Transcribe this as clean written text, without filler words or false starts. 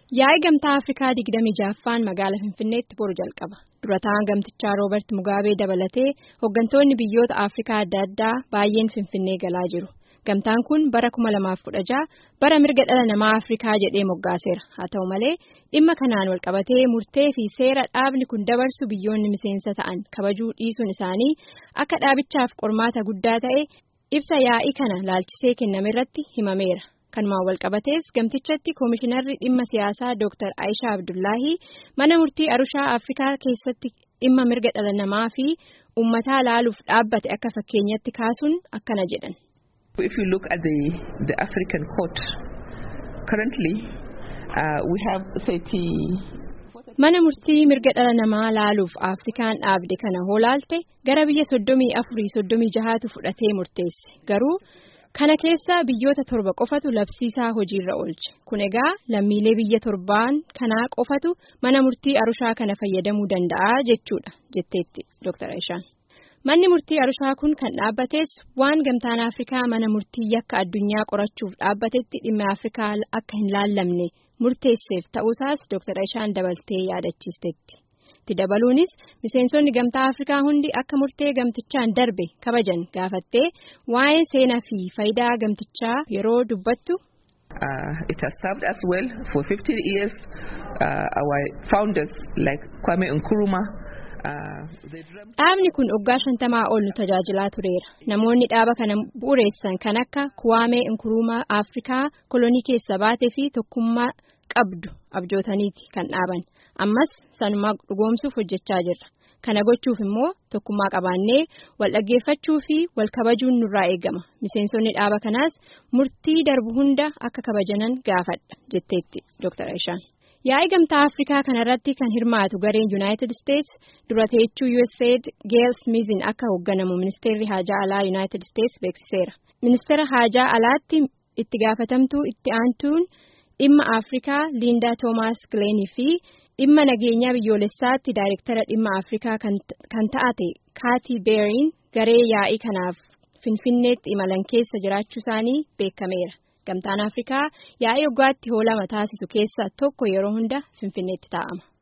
Yaa'ii gamtaa Afrikaa 26ffaan magaalaa Finfinneetti boru jalqaba. Durataan gamtichaa Roobert Mugaabee dabalatee hooggantoonni biyyoota Afrikaa adda addaa baay'een Finfinnee galaa jiru. Gamtaan kun bara 2016 bara mirga dhala namaa Afrikaa jedhee moggaaseera. Haa ta'u malee dhimma kanaan walqabatee murtee fi seera dhaabni kun dabarsu biyyoonni miseensa ta'an kabajuu dhiisuun isaanii akka dhaabichaaf qormaata guddaa ta'e ibsa yaa'ii kana laalchisee kenname irratti himameera. Kanumaan walqabatees gamtichatti koomishinarri dhimma siyaasaa Dr. Aishaa Abdullaahii mana murtii Arushaa Afrikaa keessatti dhimma mirga dhala namaa fi uummataa laaluuf dhaabbate akka fakkeenyatti kaasuun akkana jedhan. If you look at the African court, currently we have 30. Mana murtii mirga dhala namaa laaluuf Afrikaan dhaabde kana hoolaalte gara biyya 34-36tu fudhatee murteesse. Garuu kana keessa biyyoota 7 qofatu labsiisaa hojiirra oolche. Kun egaa lammiilee biyya 7 kanaa qofatu mana murtii Arushaa kana fayyadamuu danda'a jechuudha jetteetti Dr. Aishaan. Manni murtii Arushaa kun kan dhaabbates waan gamtaan Afrikaa mana murtii yakka addunyaa qorachuuf dhaabbatetti dhimma Afrikaa akka hin laallamne murteesseef ta'uusaas Dr. Aishaan dabaltee yaadachiisteetti. Itti dabaluunis miseensonni gamtaa Afrikaa hundi akka murtee gamtichaan darbe kabajan gaafattee waa'ee seenaa fi faayidaa gamtichaa yeroo dubbattu. It has served us well for 15 years. Our founders like Kwame Nkrumah. Dhaabni kun waggaa 50 ol nu tajaajilaa tureera. Namoonni dhaaba kana bu'uureessan kan akka Kwame Nkrumah Afrikaa kolonii keessa baatee fi tokkummaa qabdu abjootaniiti kan dhaaban. Ammas sanumaa dhugoomsuuf hojjechaa jirra. Kana gochuuf immoo tokkummaa qabaannee wal dhaggeeffachuu fi wal kabajuun nurraa eegama. Miseensonni dhaaba kanaas murtii darbu hunda akka kabajanan gaafadha jetteetti Dr. Aishaan. Yaa'ii gamtaa Afrikaa kanarratti kan hirmaatu gareen United States dura teechuu USAID Gail Smithin akka hoogganamu ministeerri haajaa alaa United States beeksiseera. Ministeera haajaa alaatti itti gaafatamtuu itti aantuun dhimma Afrikaa Linda Thomas Glennie fi dhimma nageenyaa biyyoolessaatti daayirektara dhimma Afrikaa kan ta'ate Kaati Beerin garee yaa'ii kanaaf Finfinneetti imalan keessa jiraachuu isaanii beekameera. Gamtaan Afrikaa yaa'ii waggaatti hoolama taasisu keessaa tokko yeroo hunda Finfinneetti taa'ama.